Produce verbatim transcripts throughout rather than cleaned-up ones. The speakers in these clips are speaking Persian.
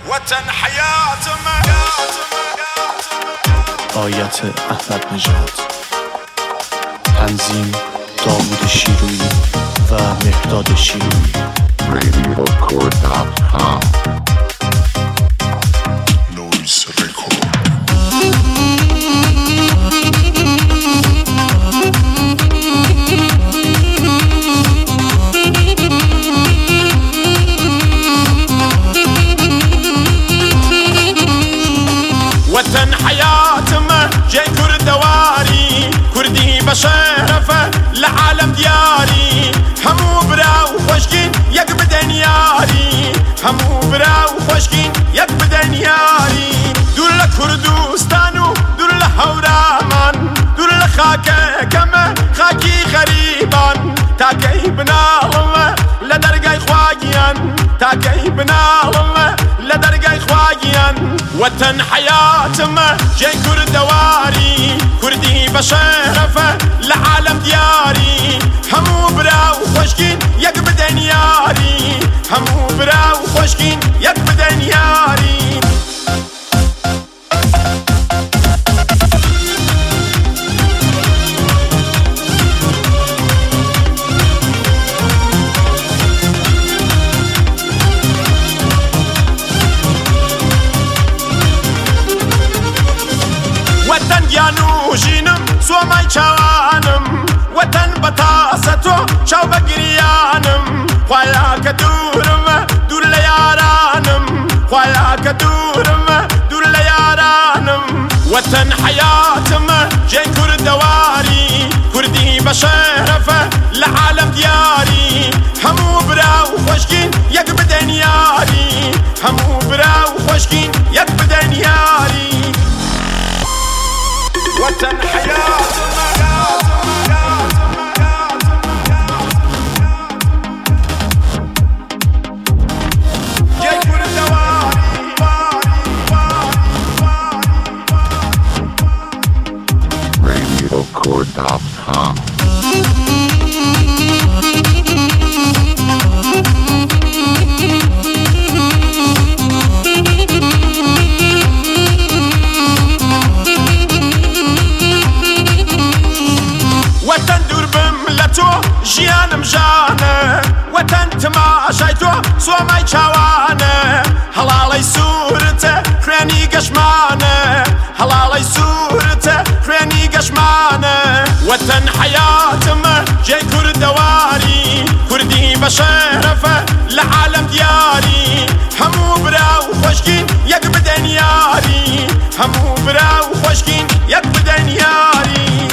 وطن حياتنا. آیت احمد نژاد، تنظیم داوود شیرویی و مهداد شیرویی. رادیو کور دات کام. نویز رکورد. وطن حياتنا جاي كردواري كردي بشرفه لعالم دياري همو براو خوشكين يك بدن ياري همو براو خوشكين يك بدن ياري دور لكردوستانو دور لهورامان دور لخاكه كما خاكي غريبان تاكي بنالله لدرجاي خواجيان تاكي بنالله لدرجاي خواجيان. وطن حياتنا جاي كردواري كردي بشرفه لعالم دياري همو براو خوشكين يك بدن ياري همو براو خوشكين يك بدن ياري. وطن گیانو جینم سومای چوانم وطن بتاستو چاو بگریانم خوایا که دورم دور لیارانم خوایا که دورم دور لیارانم. وطن حیاتم جای کردواری کردی بشرفه لعالم دیاری همو براو خوشکین یک بدن یاری همو براو خوشکین یک بدن یاری. وطن حياتنا جاي كردواري رادیو کور دات کام. وطن دور بملتو جيانم جانه وطن تماشايتو سوماي چاوانه هلالي سورته خواني قشمانه هلالي سورته خواني قشمانه. وطن حياتنا جاي كردواري كردي بشرفه لعالم دياري همو براو خوشكين يك بدن ياري همو براو خوشكين يك بدن ياري.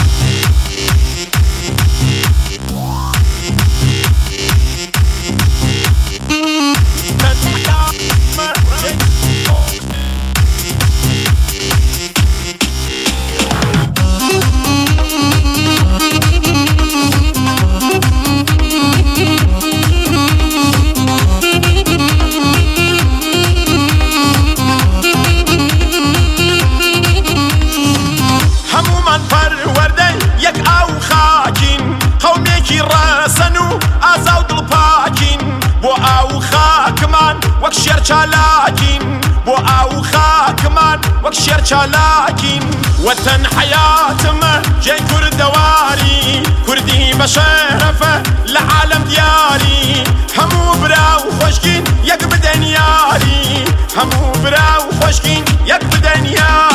وەک شێر چالاکین بۆ ئاو خاکمان وەک شێر چالاکین. وەتەن حەیاتمە جێی کوردەواری کوردی بەشەرەفە لە عالەم دیاری هەموو براو خۆشکین یەک بدەن یاری هەموو براو خۆشکین یەک بدەن یاری.